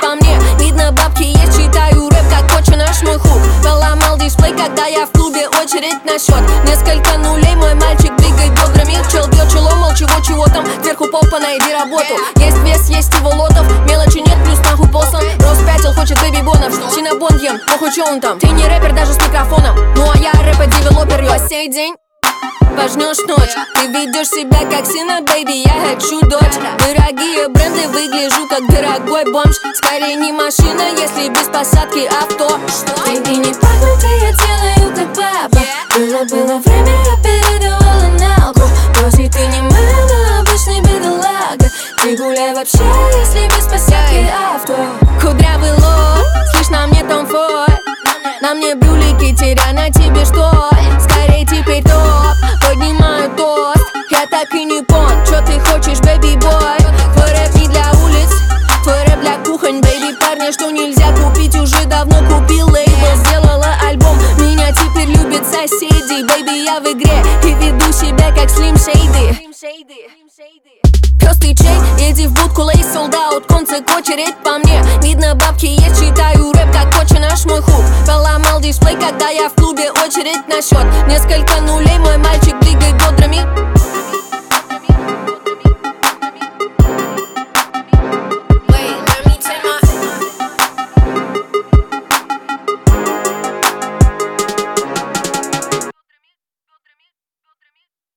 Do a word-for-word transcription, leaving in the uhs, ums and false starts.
по мне. Видно, бабки есть, читаю рэп, как отче наш мой хук. Поломал дисплей, когда я в клубе, очередь на счет. Несколько нулей, мой мальчик двигает бедрами. Чел бьет челом, мол, чего-чего там. Сверху попа, найди работу. Есть вес, есть его лотов. Мелочи нет, плюс нахуй полсон. Распятил, хочет бэби-бонов. Синабон ем, похуй, чё он там. Ты не рэпер даже с микрофоном. Ну а я рэпер-девелопер, по сей день. Пожнешь ночь, ты ведешь себя как сына, бэйби, я хочу дочь. Дорогие бренды, выгляжу как дорогой бомж. Скорее не машина, если без посадки авто. Бэйби, не пакуйте, я делаю как папа. Было-было время, я передавала на алку. Бросить ты не моя, обычный бедолага. Ты гуляй вообще, если без посадки авто. Кудрявый лоб, слышь, на мне Том Форд. На мне брюлики, теря на тебе что? Скорей теперь топ, поднимаю тост. Я так и не понял, чё ты хочешь, бэби-бой. Твой рэп не для улиц, твой рэп для кухонь, бэйби. Парня, что нельзя купить, уже давно купил лейбл. Сделала альбом, меня теперь любят соседи. Бэйби, я в игре и веду себя как Slim Shady. Пёс, ты чей? Иди в будку, лей sold out. Концерт, очередь по мне. Видно, бабки есть, читаю рэп, как отче наш мой хук. Поломал дисплей, когда я в клубе, очередь на счет. Несколько нулей, мой мальчик двигает бедрами.